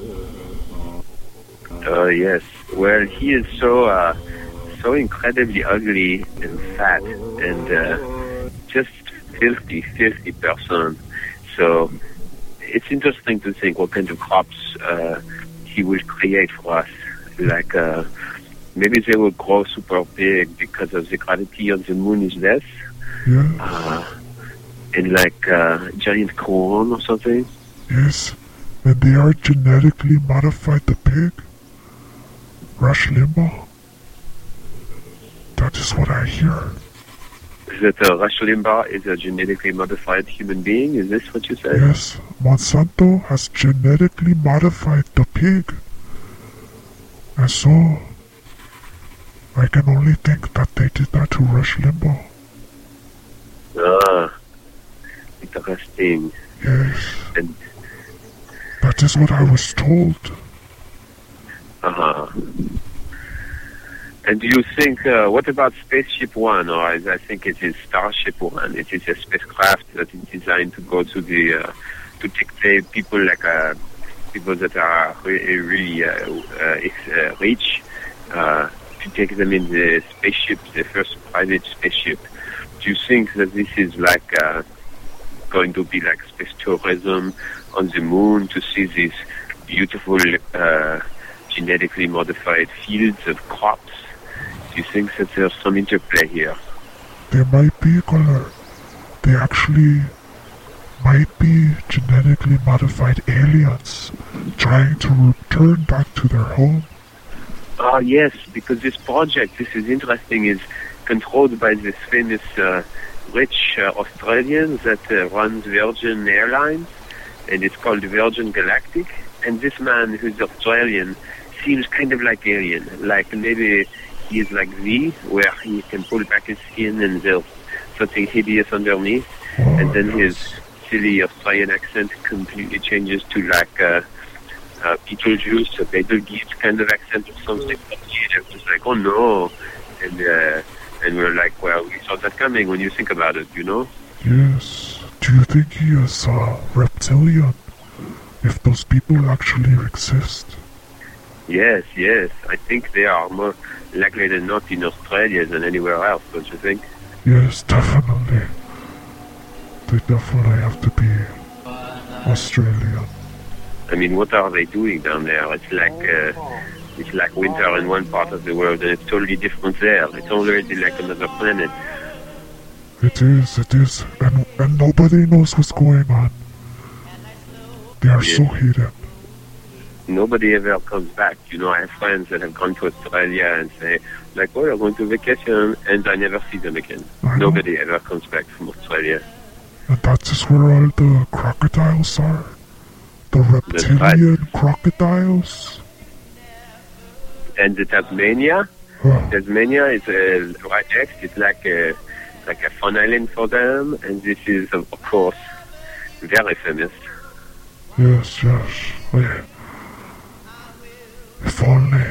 [SPEAKER 18] Yes. Well, he is so incredibly ugly and fat and just filthy person. So it's interesting to think what kind of crops he will create for us. Like maybe they will grow super big because of the gravity on the moon is less.
[SPEAKER 1] Yeah.
[SPEAKER 18] And like giant corn or something.
[SPEAKER 1] Yes, and they are genetically modified the pig. Rush Limbaugh. That is what I hear.
[SPEAKER 18] That Rush Limbaugh is a genetically modified human being? Is this what you said?
[SPEAKER 1] Yes, Monsanto has genetically modified the pig. And so, I can only think that they did that to Rush Limbaugh.
[SPEAKER 18] Ah, interesting.
[SPEAKER 1] Yes.
[SPEAKER 18] And
[SPEAKER 1] that is what I was told.
[SPEAKER 18] Uh-huh. And do you think, what about Spaceship One, or as I think it is Starship One? It is a spacecraft that is designed to go to the, to take people like, people that are really rich, to take them in the spaceship, the first private spaceship. Do you think that this is like, going to be like space tourism on the moon to see these beautiful, genetically modified fields of crops? Do you think that there's some interplay here?
[SPEAKER 1] There might be, Color. They actually might be genetically modified aliens trying to return back to their home.
[SPEAKER 18] Yes, because this project, this is interesting, is controlled by this famous rich Australian that runs Virgin Airlines, and it's called Virgin Galactic. And this man, who's Australian, seems kind of like alien. Like maybe he is like V, where he can pull back his skin and there's something hideous underneath. And then his silly Australian accent completely changes to like Beetlejuice, a Betelgeuse kind of accent or something. And it was like, oh no. And we're like, well, we saw that coming when you think about it, you know?
[SPEAKER 1] Yes. Do you think he is reptilian? If those people actually exist?
[SPEAKER 18] Yes. I think they are more likely than not in Australia than anywhere else, don't you think?
[SPEAKER 1] Yes, definitely. They definitely have to be Australian.
[SPEAKER 18] I mean, what are they doing down there? It's like winter in one part of the world and it's totally different there. It's already like another planet.
[SPEAKER 1] It is. And nobody knows what's going on. They are so hidden.
[SPEAKER 18] Nobody ever comes back. You know, I have friends that have gone to Australia and say, like, oh, you're going to vacation, and I never see them again. Nobody ever comes back from Australia.
[SPEAKER 1] And that's just where all the crocodiles are? The reptilian crocodiles?
[SPEAKER 18] And the Tasmania? Tasmania is right next. It's like a fun island for them, and this is, of course, very famous.
[SPEAKER 1] Yes. Yeah. If only.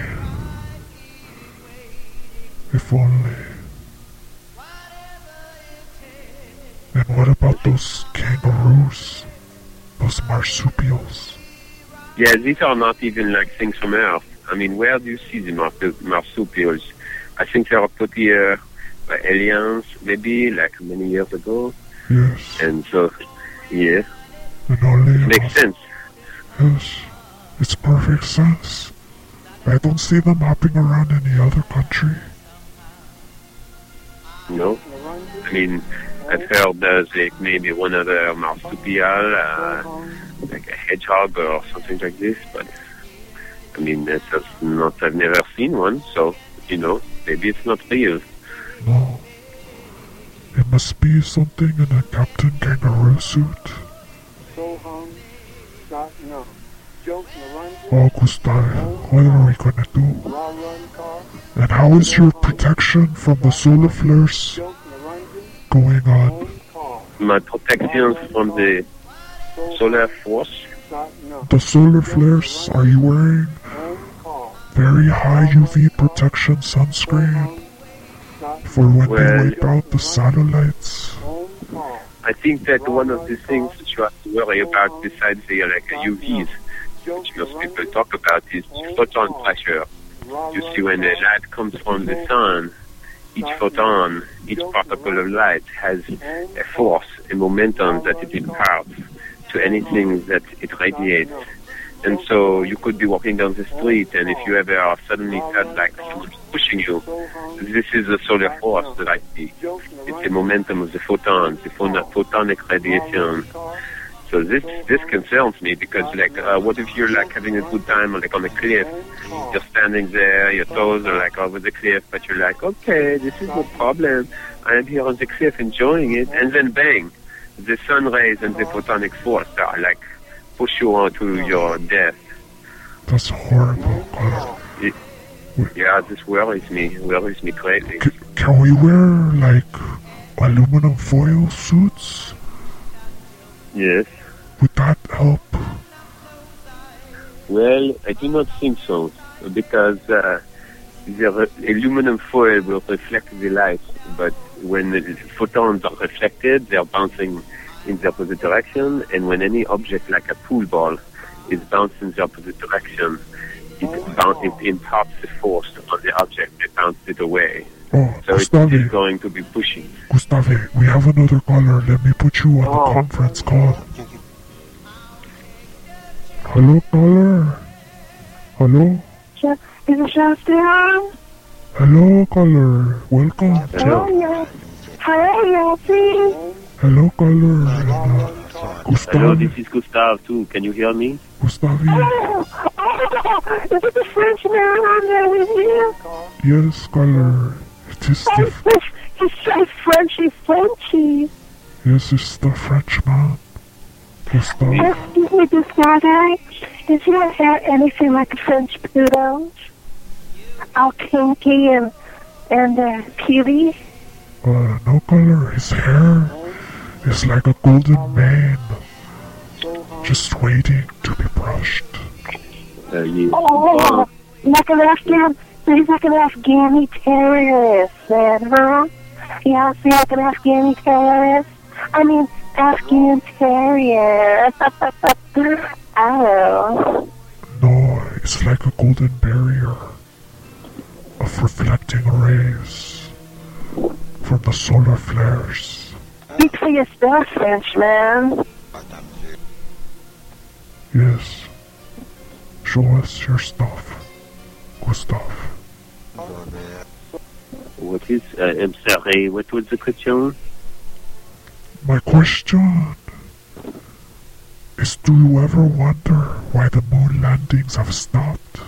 [SPEAKER 1] And what about those kangaroos? Those marsupials?
[SPEAKER 18] Yeah, these are not even like things from Earth. I mean, where do you see the marsupials? I think they were put here by aliens, maybe, like many years ago.
[SPEAKER 1] Yes.
[SPEAKER 18] And so, yeah.
[SPEAKER 1] And only
[SPEAKER 18] it makes sense.
[SPEAKER 1] Yes, it's perfect sense. I don't see them hopping around any other country.
[SPEAKER 18] No. I mean, I've heard there's like maybe one other marsupial, like a hedgehog or something like this, but I mean, that's just not, I've never seen one, so, you know, maybe it's not real.
[SPEAKER 1] No. It must be something in a Captain Kangaroo suit. Oh, Gustav, what are we gonna do? And how is your protection from the solar flares going on?
[SPEAKER 18] My protection from the solar force?
[SPEAKER 1] The solar flares, are you wearing very high UV protection sunscreen for when they wipe out the satellites?
[SPEAKER 18] I think that one of the things that you have to worry about besides the UVs, which most people talk about, is photon pressure. You see, when a light comes from the sun, each photon, each particle of light has a force, a momentum that it imparts to anything that it radiates. And so you could be walking down the street, and if you ever suddenly felt like someone's pushing you, this is the solar force that I see. It's the momentum of the photons, the photonic radiation. So this concerns me, because like, what if you're like having a good time like on a cliff? You're standing there, your toes are like over the cliff, but you're like, okay, this is no problem. I am here on the cliff enjoying it, and then bang, the sun rays and the photonic force are like push you on to your death.
[SPEAKER 1] That's horrible.
[SPEAKER 18] Yeah, this worries me greatly.
[SPEAKER 1] Can we wear like aluminum foil suits?
[SPEAKER 18] Yes.
[SPEAKER 1] Would that help?
[SPEAKER 18] Well, I do not think so, because the aluminum foil will reflect the light, but when the photons are reflected, they are bouncing in the opposite direction, and when any object like a pool ball is bounced in the opposite direction, it imparts the force on the object, it bounces it away.
[SPEAKER 1] Oh,
[SPEAKER 18] so
[SPEAKER 1] Gustave,
[SPEAKER 18] it is going to be pushing.
[SPEAKER 1] Gustave, we have another caller. Let me put you on the conference call. Hello, caller. Hello?
[SPEAKER 16] Is the show still on?
[SPEAKER 1] Hello, caller. Welcome.
[SPEAKER 16] Hello, Yossi.
[SPEAKER 1] Hello, caller.
[SPEAKER 18] Hello, this is Gustav too. Can you hear me?
[SPEAKER 1] Gustavi.
[SPEAKER 16] Oh, is it the French man on there with you?
[SPEAKER 1] Yes, Scholar. It is the...
[SPEAKER 16] He says Frenchy.
[SPEAKER 1] Yes, it's the Frenchman. Gustav.
[SPEAKER 16] Excuse me, Gustav. Does your hair anything like a French poodle? All kinky and peely?
[SPEAKER 1] No, Color. His hair is like a golden mane. Just waiting to be brushed.
[SPEAKER 16] Oh, like an Afghan... He's like an Afghani terrorist, then, huh? Yeah, see, like an Afghani terrorist? I mean, Afghan terrorist. Oh.
[SPEAKER 1] No, it's like a golden barrier of reflecting rays from the solar flares.
[SPEAKER 16] Speak for yourself, Frenchman.
[SPEAKER 1] Yes. Show us your stuff, Gustav.
[SPEAKER 18] What is, I'm sorry, what was the question?
[SPEAKER 1] My question is, do you ever wonder why the moon landings have stopped?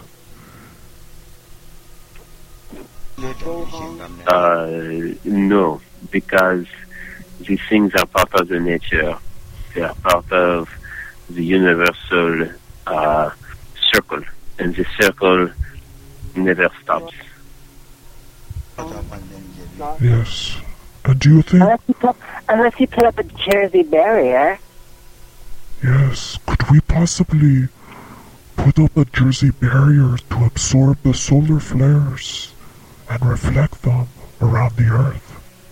[SPEAKER 18] No, because these things are part of the nature. They are part of the universal circle, and the circle never stops.
[SPEAKER 1] Yes. And do you think...
[SPEAKER 16] Unless you put up a Jersey barrier.
[SPEAKER 1] Yes. Could we possibly put up a Jersey barrier to absorb the solar flares and reflect them around the Earth?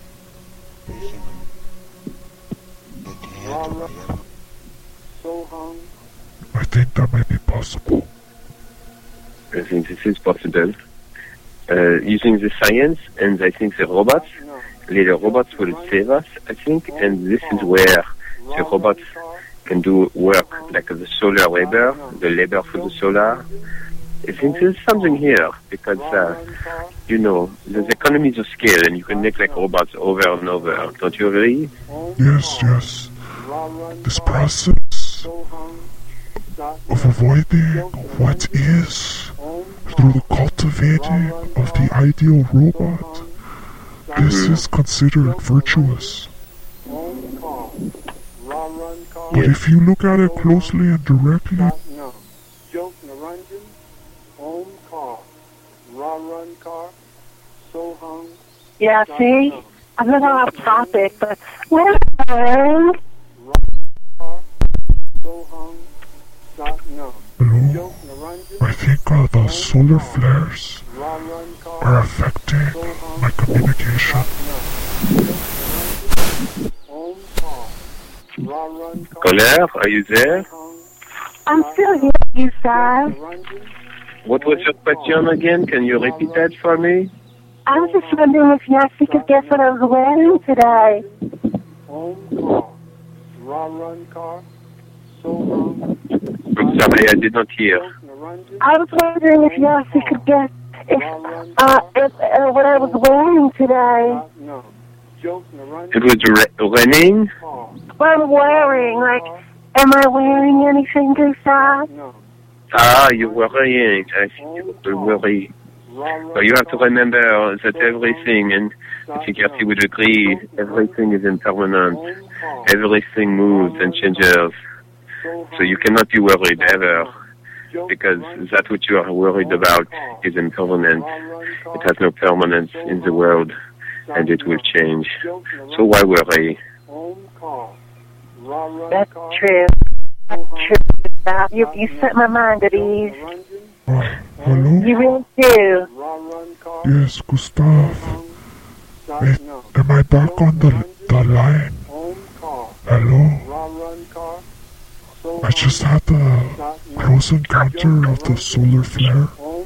[SPEAKER 1] I think that might be possible.
[SPEAKER 18] I think this is possible. Using the science and I think the robots, the robots will save us, I think, and this is where the robots can do work like the solar labor, the labor for the solar. I think there's something here because, there's economies of scale and you can make like robots over and over. Don't you agree?
[SPEAKER 1] Yes. This process of avoiding what is through the cultivating of the ideal robot, this is considered virtuous. But if you look at it closely and directly,
[SPEAKER 16] yeah, see? I'm not off topic, but whatever.
[SPEAKER 1] Hello? I think the solar flares are affecting my communication.
[SPEAKER 18] Colère, are you there?
[SPEAKER 16] I'm still here, you guys.
[SPEAKER 18] What was your question again? Can you repeat that for me?
[SPEAKER 16] I was just wondering if Yossi could guess what I was wearing today.
[SPEAKER 18] I'm sorry, I did not hear.
[SPEAKER 16] I was wondering if Yossi could guess what I was wearing today.
[SPEAKER 18] It was raining?
[SPEAKER 16] What I'm wearing, am I wearing anything, Gustav?
[SPEAKER 18] You were wearing. I think you were worried. But you have to remember that everything, and I think Yossi would agree, everything is impermanent. Everything moves and changes. So you cannot be worried ever, because that which you are worried about is impermanent. It has no permanence in the world, and it will change. So why worry?
[SPEAKER 16] That's true. You set my mind at ease.
[SPEAKER 1] Hello?
[SPEAKER 16] You really do.
[SPEAKER 1] Yes, Gustav. Am I back on the line? Hello? I just had the close encounter of the solar flare.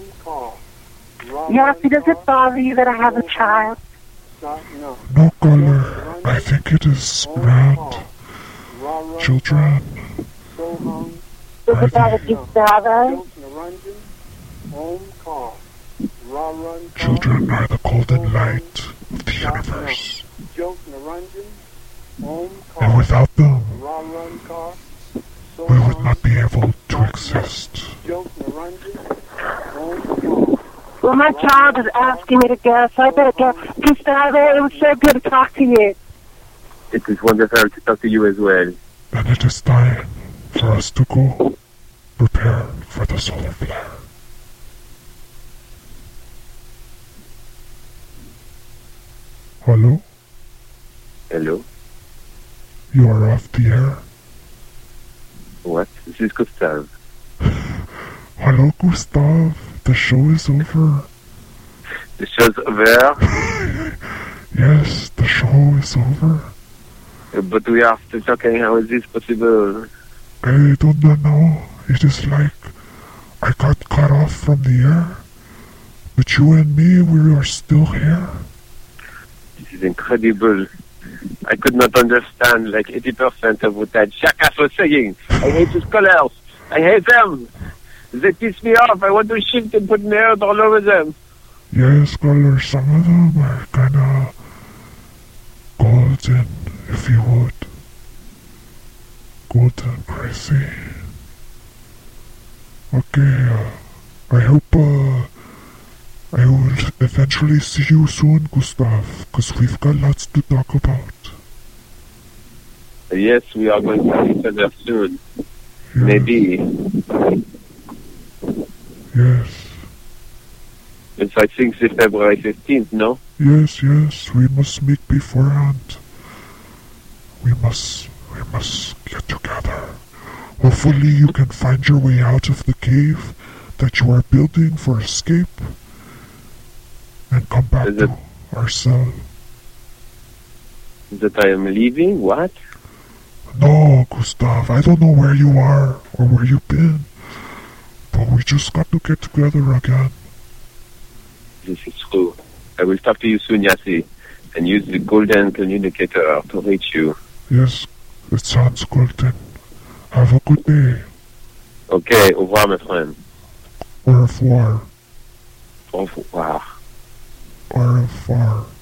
[SPEAKER 16] Yossi, does it bother you that I have a child?
[SPEAKER 1] No, Color. I think it is grand. Children.
[SPEAKER 16] Does it bother Gustavo?
[SPEAKER 1] Children are the golden light of the universe. And without them, we would not be able to exist.
[SPEAKER 16] Well, my child is asking me to go, so I better go. Gustavo, it was so good to talk to you.
[SPEAKER 18] It was wonderful to talk to you as well.
[SPEAKER 1] And it is time for us to go prepare for the solar flare. Hello?
[SPEAKER 18] Hello?
[SPEAKER 1] You are off the air.
[SPEAKER 18] What? This is Gustav.
[SPEAKER 1] Hello, Gustav. The show is over.
[SPEAKER 18] The show's over?
[SPEAKER 1] Yes, the show is over.
[SPEAKER 18] But we are still talking. How is this possible?
[SPEAKER 1] I don't know. It is like I got cut off from the air. But you and me, we are still here.
[SPEAKER 18] This is incredible. I could not understand like 80% of what that jackass was saying. I hate his colors. I hate them. They piss me off. I want to shift and put nails all over them.
[SPEAKER 1] Yes, color. Some of them are kinda golden, if you would. Golden crazy. Okay, I hope I will eventually see you soon, Gustav, because we've got lots to talk about.
[SPEAKER 18] Yes, we are going to see each other soon. Yes. Maybe.
[SPEAKER 1] Yes.
[SPEAKER 18] It's, I think, it's February 15th, no?
[SPEAKER 1] Yes, we must meet beforehand. We must get together. Hopefully you can find your way out of the cave that you are building for escape and come back to our cell.
[SPEAKER 18] That I am leaving? What?
[SPEAKER 1] No, Gustav, I don't know where you are or where you've been, but we just got to get together again.
[SPEAKER 18] This is true. I will talk to you soon, Yassi, and use the golden communicator to reach you.
[SPEAKER 1] Yes, it sounds golden. Have a good day.
[SPEAKER 18] Okay, au revoir, my friend.
[SPEAKER 1] Au revoir.
[SPEAKER 18] Au revoir.
[SPEAKER 1] Au revoir.